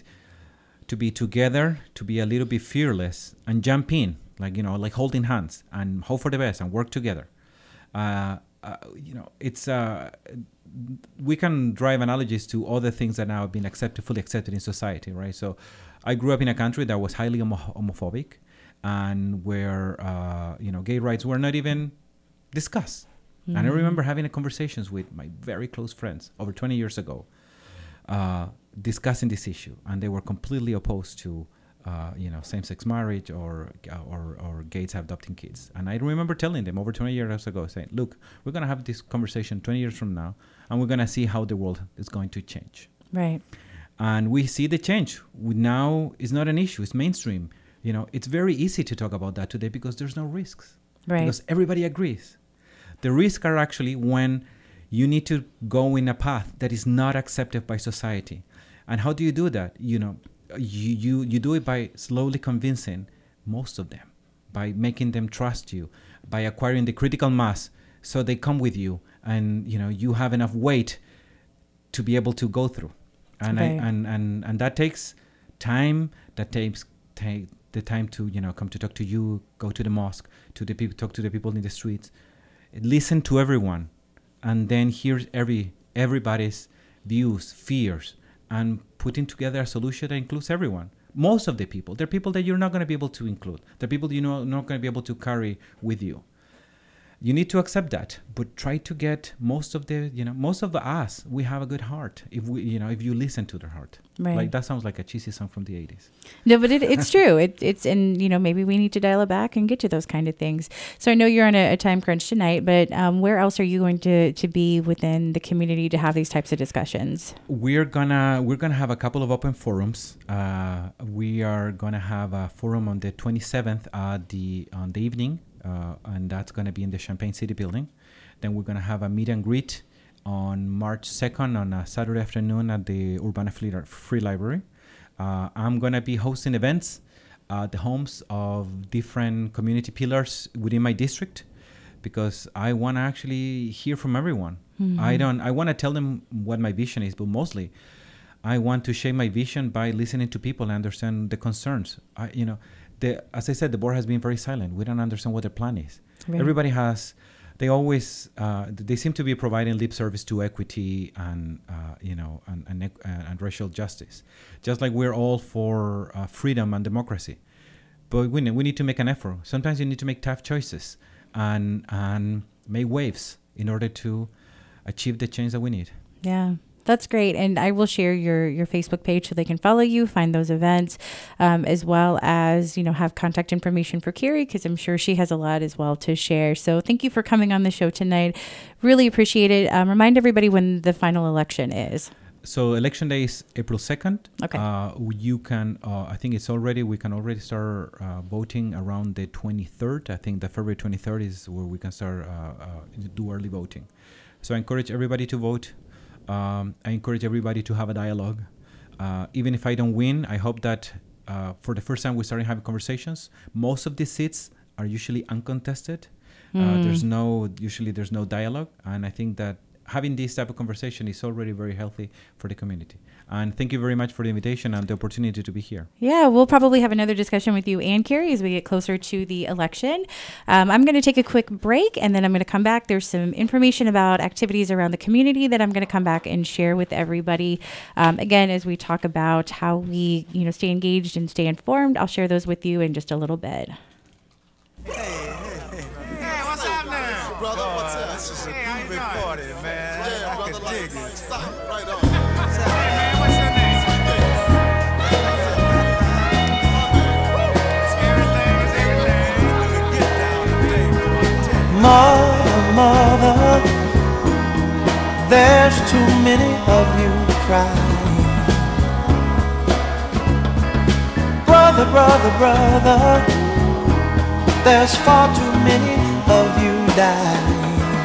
to be together, to be a little bit fearless and jump in, like, you know, like holding hands and hope for the best and work together. Uh, uh, you know, it's, uh, we can drive analogies to other things that now have been accepted, fully accepted in society, right? So I grew up in a country that was highly homo- homophobic. And where, uh, you know, gay rights were not even discussed. Mm-hmm. And I remember having a conversations with my very close friends over twenty years ago, uh, discussing this issue. And they were completely opposed to uh, you know, same-sex marriage or, or or gays adopting kids. And I remember telling them over twenty years ago, saying, "Look, we're gonna have this conversation twenty years from now, and we're gonna see how the world is going to change." Right. And we see the change. We now it's not an issue. It's mainstream. You know, it's very easy to talk about that today because there's no risks. Right. Because everybody agrees. The risks are actually when you need to go in a path that is not accepted by society. And how do you do that? You know, you, you, you do it by slowly convincing most of them, by making them trust you, by acquiring the critical mass so they come with you and, you know, you have enough weight to be able to go through. And, Right. I, and, and, and that takes time, that takes take the time to, you know, come to talk to you, go to the mosque, to the people, talk to the people in the streets, listen to everyone, and then hear every everybody's views, fears, and putting together a solution that includes everyone. Most of the people, they're people that you're not going to be able to include. They're people you're not, not going to be able to carry with you. You need to accept that, but try to get most of the, you know, most of us, we have a good heart. If we, you know, if you listen to their heart, Right. like that sounds like a cheesy song from the eighties. No, but it, it's true. It, it's, and, you know, maybe we need to dial it back and get to those kind of things. So I know you're on a, a time crunch tonight, but um, where else are you going to, to be within the community to have these types of discussions? We're gonna we're gonna have a couple of open forums. Uh, we are gonna have a forum on the twenty-seventh at the on the evening, uh, and that's gonna be in the Champaign City building. Then we're gonna have a meet and greet on March second on a Saturday afternoon at the Urbana Free Library. Uh, I'm gonna be hosting events at the homes of different community pillars within my district, because I want to actually hear from everyone. Mm-hmm. I don't. I want to tell them what my vision is, but mostly, I want to share my vision by listening to people and understand the concerns. I, you know, the as I said, the board has been very silent. We don't understand what their plan is. Right. Everybody has. They always. Uh, they seem to be providing lip service to equity and uh, you know and and, uh, and racial justice, just like we're all for uh, freedom and democracy. But we need, we need to make an effort. Sometimes you need to make tough choices and and make waves in order to achieve the change that we need. Yeah, that's great. And I will share your, your Facebook page so they can follow you, find those events, um, as well as, you know, have contact information for Carrie, because I'm sure she has a lot as well to share. So thank you for coming on the show tonight. Really appreciate it. Um, remind everybody when the final election is. So election day is April second. Okay. Uh, you can, uh, I think it's already, we can already start uh, voting around the twenty-third. I think the February twenty-third is where we can start, uh, uh, do early voting. So I encourage everybody to vote. Um, I encourage everybody to have a dialogue. Uh, even if I don't win, I hope that uh, for the first time we started having conversations. Most of these seats are usually uncontested. Mm. Uh, there's no, usually there's no dialogue. And I think that having this type of conversation is already very healthy for the community. And thank you very much for the invitation and the opportunity to be here. Yeah, we'll probably have another discussion with you and Carrie as we get closer to the election. Um, I'm going to take a quick break and then I'm going to come back. There's some information about activities around the community that I'm going to come back and share with everybody. Um, again, as we talk about how we, you know, stay engaged and stay informed, I'll share those with you in just a little bit. Hey, hey, hey. Hey, what's up now? Brother, what's up? This is a hey, groovy party, man. Yeah, brother, I can dig it. Stop right on. Hey, man, what's your name? Mother, mother, there's too many of you crying. Brother, brother, brother, there's far too many of you dying.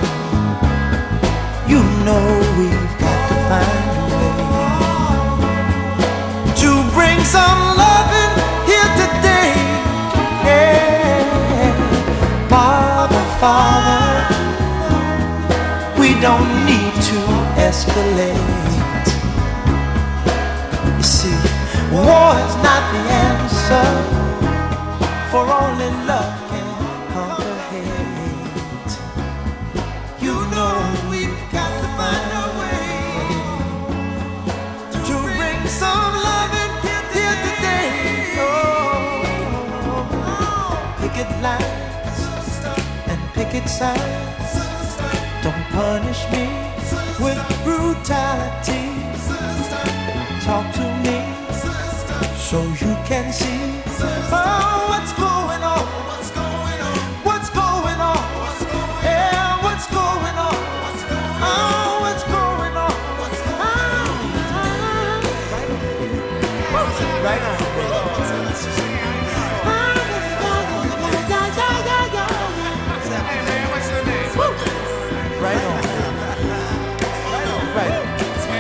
You know we've got to find a way to bring some loving here today. Yeah. Father, Father, we don't need to escalate. You see, war is not the answer, for only love can conquer hate. You know we've got to find a way to bring some loving here today. Oh, picket lines and picket signs, don't punish me with brutality. Talk to me so you can see Oh, what's going on? What's going on? What's going on? Yeah, what's going on? Oh, what's going on? Ah, right on. Right on. Right on. Right on.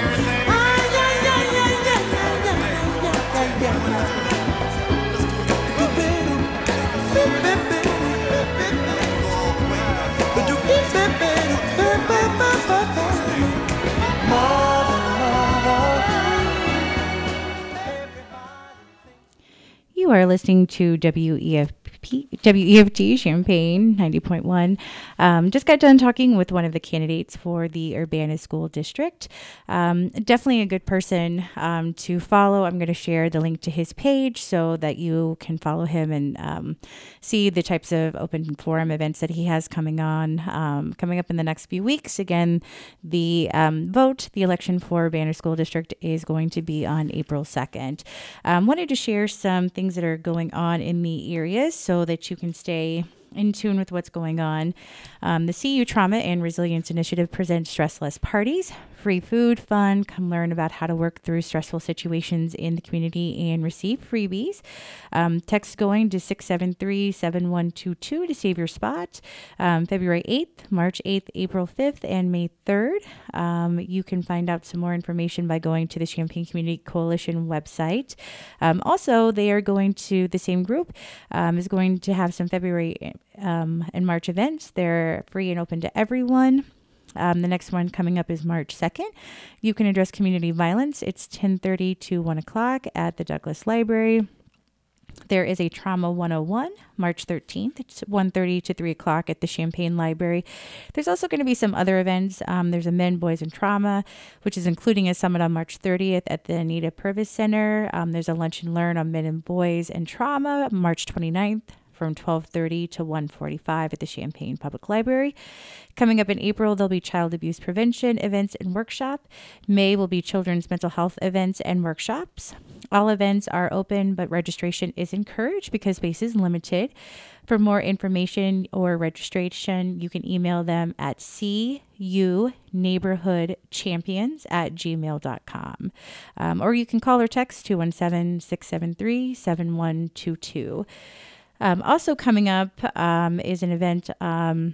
You are listening to W E F P, W E F T Champaign ninety point one. Um, just got done talking with one of the candidates for the Urbana School District. Um, definitely a good person um, to follow. I'm going to share the link to his page so that you can follow him and um, see the types of open forum events that he has coming on, um, coming up in the next few weeks. Again, the um, vote, the election for Urbana School District is going to be on April second. Um, wanted to share some things that are going on in the area so that you can stay in tune with what's going on. Um, the C U Trauma and Resilience Initiative presents Stressless Parties, free food, fun. Come learn about how to work through stressful situations in the community and receive freebies. Um, text going to six seven three, seven one two two to save your spot. Um, February eighth, March eighth, April fifth, and May third. Um, you can find out some more information by going to the Champaign Community Coalition website. Um, also, they are going to, the same group um, is going to have some February um, and March events. They're free and open to everyone. Um, the next one coming up is March second. You can address community violence. It's ten thirty to one o'clock at the Douglas Library. There is a Trauma one oh one, March thirteenth. It's one thirty to three o'clock at the Champaign Library. There's also going to be some other events. Um, there's a Men, Boys, and Trauma, which is including a summit on March thirtieth at the Anita Purvis Center. Um, there's a Lunch and Learn on Men and Boys and Trauma, March twenty-ninth. From twelve thirty to one forty-five at the Champaign Public Library. Coming up in April, there'll be child abuse prevention events and workshop. May will be children's mental health events and workshops. All events are open, but registration is encouraged because space is limited. For more information or registration, you can email them at c u neighborhood champions at gmail dot com. Um, or you can call or text two one seven, six seven three, seven one two two. Um, also coming up um, is an event um,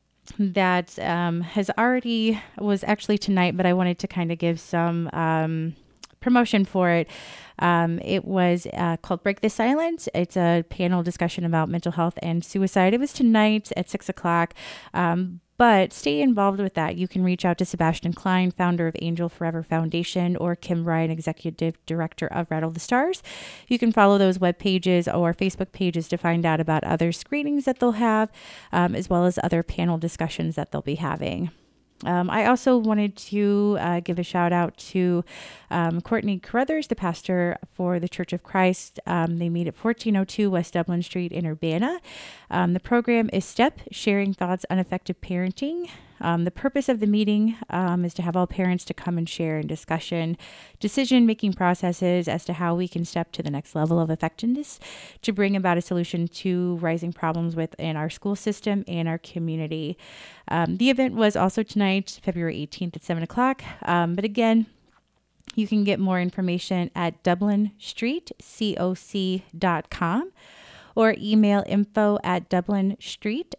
that um, has already, was actually tonight, but I wanted to kind of give some um, promotion for it. Um, it was uh, called Break the Silence. It's a panel discussion about mental health and suicide. It was tonight at six o'clock. Um, But stay involved with that. You can reach out to Sebastian Klein, founder of Angel Forever Foundation, or Kim Ryan, executive director of Rattle the Stars. You can follow those web pages or Facebook pages to find out about other screenings that they'll have, um, as well as other panel discussions that they'll be having. Um, I also wanted to uh, give a shout out to um, Courtney Carruthers, the pastor for the Church of Christ. Um, they meet at fourteen oh two West Dublin Street in Urbana. Um, the program is STEP, Sharing Thoughts on Effective Parenting. Um, the purpose of the meeting um, is to have all parents to come and share in discussion, decision-making processes as to how we can step to the next level of effectiveness to bring about a solution to rising problems within our school system and our community. Um, the event was also tonight, February eighteenth at seven o'clock. Um, but again, you can get more information at dublin street coc dot com. or email info at dublin street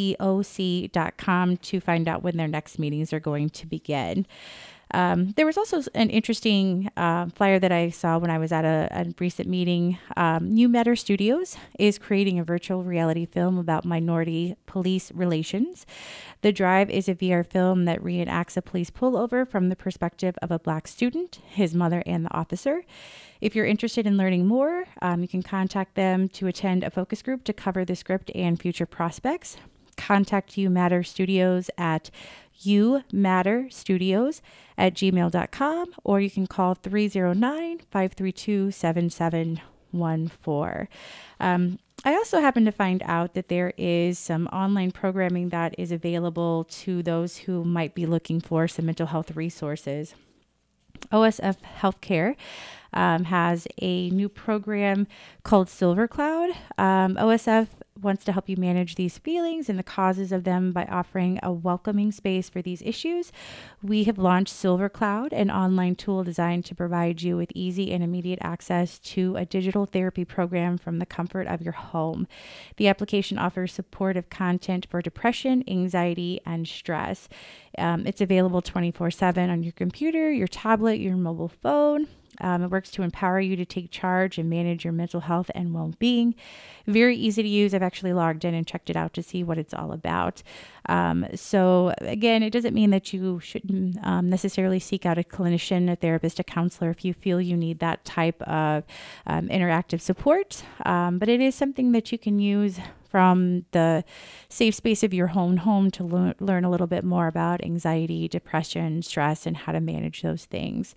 coc dot com to find out when their next meetings are going to begin. Um, there was also an interesting uh, flyer that I saw when I was at a, a recent meeting. Um, New Matter Studios is creating a virtual reality film about minority police relations. The Drive is a V R film that reenacts a police pullover from the perspective of a Black student, his mother, and the officer. If you're interested in learning more, um, you can contact them to attend a focus group to cover the script and future prospects. Contact You Matter Studios at you matter studios at gmail dot com, or you can call three oh nine, five three two, seven seven one four. Um, I also happen to find out that there is some online programming that is available to those who might be looking for some mental health resources. O S F Healthcare um, has a new program called Silver Cloud. Um, O S F wants to help you manage these feelings and the causes of them by offering a welcoming space for these issues. We have launched Silver Cloud, an online tool designed to provide you with easy and immediate access to a digital therapy program from the comfort of your home. The application offers supportive content for depression, anxiety, and stress. Um, it's available twenty-four seven on your computer, your tablet, your mobile phone. Um, it works to empower you to take charge and manage your mental health and well-being. Very easy to use. I've actually logged in and checked it out to see what it's all about. Um, so again, it doesn't mean that you shouldn't um, necessarily seek out a clinician, a therapist, a counselor if you feel you need that type of um, interactive support. Um, but it is something that you can use from the safe space of your own home to le- learn a little bit more about anxiety, depression, stress, and how to manage those things.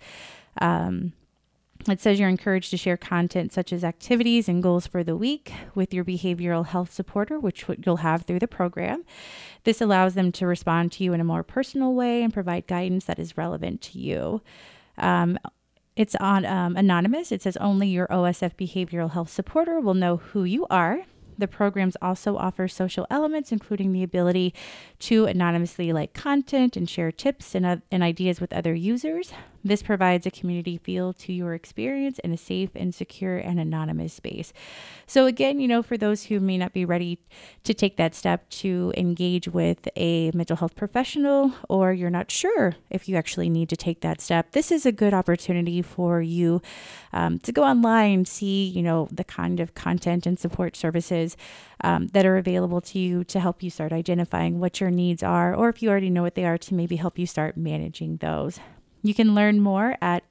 Um, It says you're encouraged to share content such as activities and goals for the week with your behavioral health supporter, which you'll have through the program. This allows them to respond to you in a more personal way and provide guidance that is relevant to you. Um, it's on um, anonymous. It says only your O S F behavioral health supporter will know who you are. The programs also offer social elements, including the ability to anonymously like content and share tips and, uh, and ideas with other users. This provides a community feel to your experience in a safe and secure and anonymous space. So again, you know, for those who may not be ready to take that step to engage with a mental health professional, or you're not sure if you actually need to take that step, this is a good opportunity for you um, to go online, see, you know, the kind of content and support services um, that are available to you to help you start identifying what your needs are, or if you already know what they are, to maybe help you start managing those. You can learn more at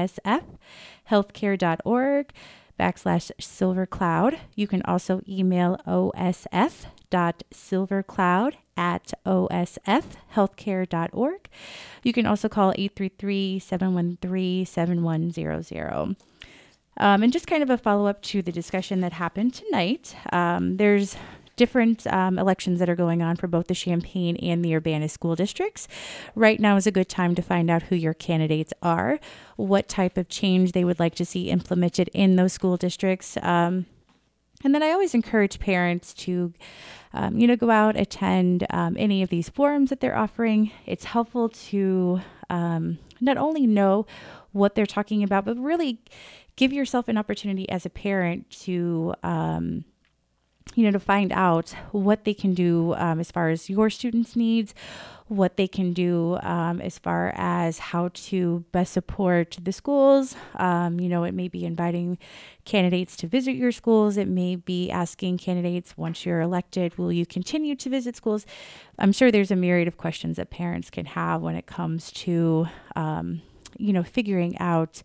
osfhealthcare.org backslash silvercloud. You can also email osf.silvercloud at osfhealthcare.org. You can also call eight three three, seven one three, seven one zero zero. Um, and just kind of a follow-up to the discussion that happened tonight, um, there's different um, elections that are going on for both the Champaign and the Urbana school districts. Right now is a good time to find out who your candidates are, what type of change they would like to see implemented in those school districts. Um, and then I always encourage parents to, um, you know, go out, attend um, any of these forums that they're offering. It's helpful to um, not only know what they're talking about, but really give yourself an opportunity as a parent to um, you know, to find out what they can do um, as far as your students' needs, what they can do um, as far as how to best support the schools. Um, you know, it may be inviting candidates to visit your schools. It may be asking candidates, once you're elected, will you continue to visit schools? I'm sure there's a myriad of questions that parents can have when it comes to, um, you know, figuring out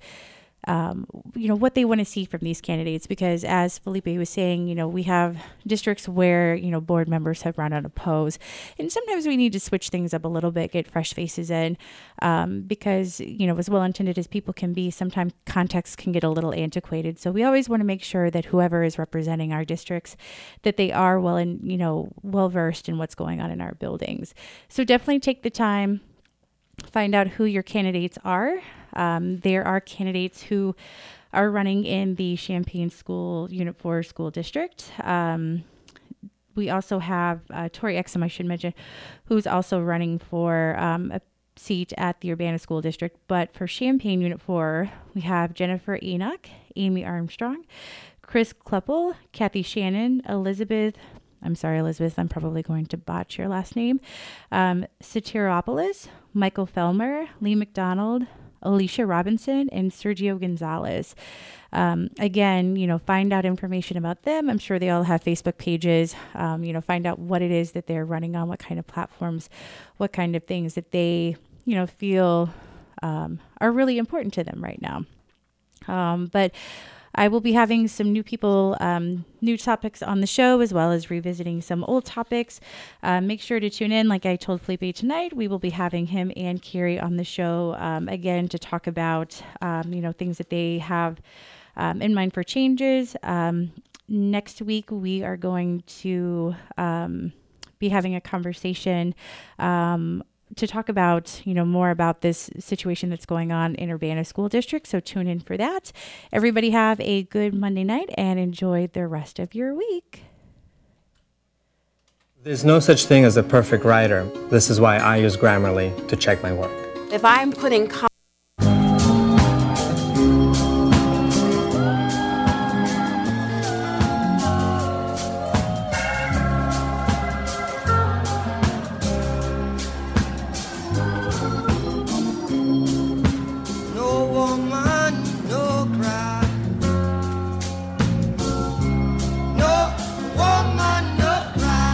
Um, you know, what they want to see from these candidates, because as Felipe was saying, you know, we have districts where, you know, board members have run unopposed, and sometimes we need to switch things up a little bit, get fresh faces in, um, because, you know, as well-intended as people can be, sometimes context can get a little antiquated. So we always want to make sure that whoever is representing our districts, that they are well in, you know, well-versed in what's going on in our buildings. So definitely take the time, find out who your candidates are. Um, there are candidates who are running in the Champaign School Unit four School District. Um, we also have uh, Tori Exum, I should mention, who's also running for um, a seat at the Urbana School District. But for Champaign Unit four, we have Jennifer Enoch, Amy Armstrong, Chris Kleppel, Kathy Shannon, Elizabeth I'm sorry, Elizabeth, I'm probably going to botch your last name. Um, Satiropoulos, Michael Felmer, Lee McDonald, Alicia Robinson, and Sergio Gonzalez. Um, again, you know, find out information about them. I'm sure they all have Facebook pages. Um, you know, find out what it is that they're running on, what kind of platforms, what kind of things that they, you know, feel um, are really important to them right now. Um, but I will be having some new people, um, new topics on the show, as well as revisiting some old topics. Uh, make sure to tune in. Like I told Felipe tonight, we will be having him and Carrie on the show um, again to talk about, um, you know, things that they have um, in mind for changes. Um, next week, we are going to um, be having a conversation um, to talk about, you know, more about this situation that's going on in Urbana School District. So tune in for that. Everybody have a good Monday night and enjoy the rest of your week. There's no such thing as a perfect writer. This is why I use Grammarly to check my work. If I'm putting com- No woman, no cry. No woman, no cry.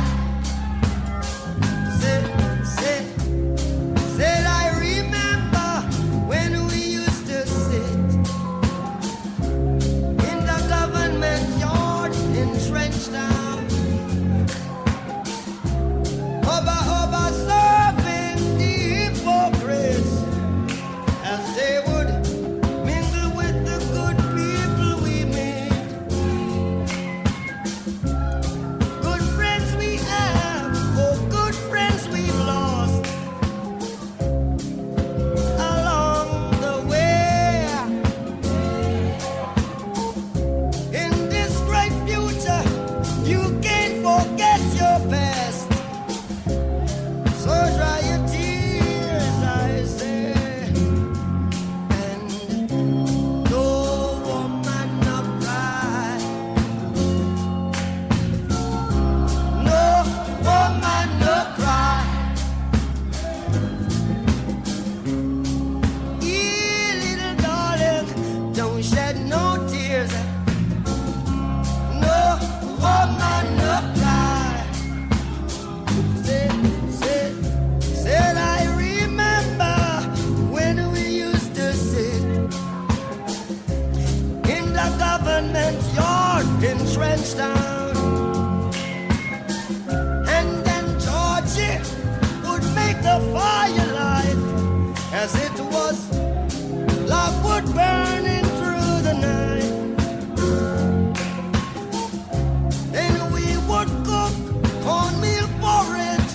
Say, say, said I remember when we used to sit in the government yard in Trenchtown. Oba, oba, serving the hypocrites as they would mingle with the good people we made. Good friends we have, oh good friends we've lost along the way. In this great future, you can't forget your past. So dry your tears, I say. And no woman no cry. No woman no cry. Ee, little darling, don't shed no tears. No woman no cry. Say, say, said I remember when we used to sit in the government yard in Trenchtown. And then Georgie would make the firelight as it was logwood burning through the night. Then we would cook cornmeal porridge,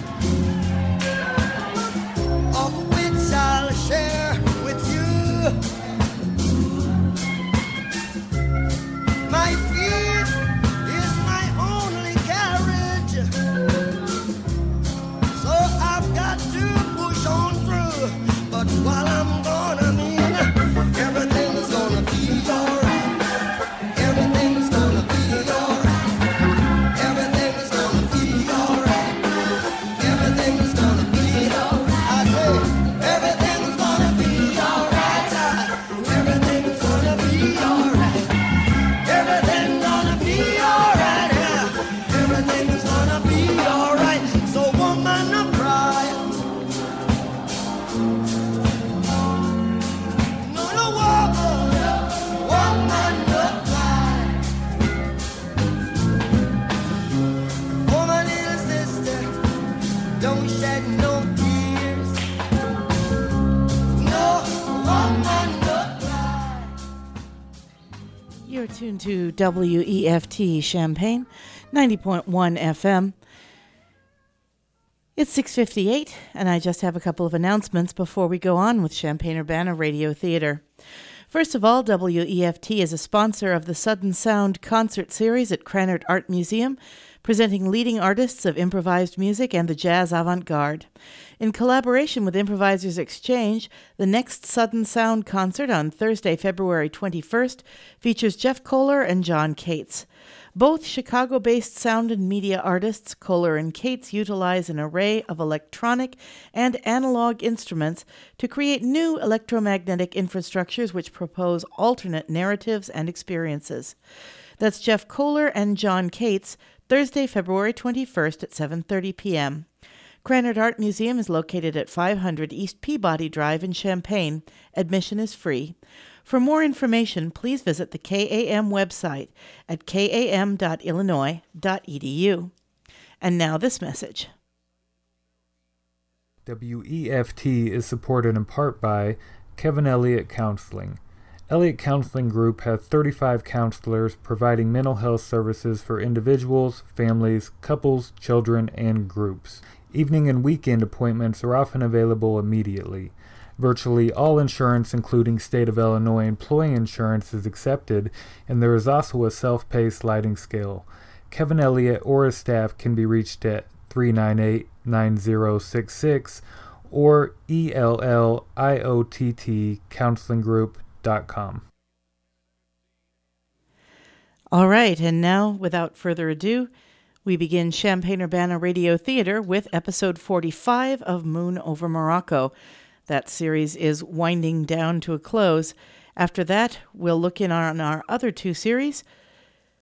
of which I'll share with you. My feet is my only carriage, so I've got to push on through. But while I'm gone, I mean, everything's gonna be alright. Everything's gonna be alright. Everything's gonna be alright. Everything's gonna be alright. I say, everything's gonna be alright. Everything's gonna be alright. Everything's gonna be alright. Yeah. Everything's gonna be alright. So woman, no cry. No, no woman, woman, no cry. Oh, my little sister, don't shed no tears. No woman, no cry. You're tuned to W E F T Champaign, ninety point one F M. It's six fifty-eight, and I just have a couple of announcements before we go on with Champaign-Urbana Radio Theater. First of all, W E F T is a sponsor of the Sudden Sound concert series at Cranard Art Museum, presenting leading artists of improvised music and the jazz avant-garde. In collaboration with Improvisers Exchange, the next Sudden Sound concert on Thursday, February twenty-first, features Jeff Kohler and John Cates. Both Chicago-based sound and media artists, Kohler and Cates utilize an array of electronic and analog instruments to create new electromagnetic infrastructures which propose alternate narratives and experiences. That's Jeff Kohler and John Cates, Thursday, February twenty-first at seven thirty p.m. Cranard Art Museum is located at five hundred East Peabody Drive in Champaign. Admission is free. For more information, please visit the K A M website at k a m dot illinois dot e d u. And now this message. W E F T is supported in part by Kevin Elliott Counseling. Elliott Counseling Group has thirty-five counselors providing mental health services for individuals, families, couples, children, and groups. Evening and weekend appointments are often available immediately. Virtually all insurance, including State of Illinois employee insurance, is accepted, and there is also a self-pay sliding scale. Kevin Elliott or his staff can be reached at three nine eight, nine zero six six or E L L I O T T counseling group dot com. All right, and now, without further ado, we begin Champaign-Urbana Radio Theater with episode forty-five of Moon Over Morocco. That series is winding down to a close. After that, we'll look in on our other two series,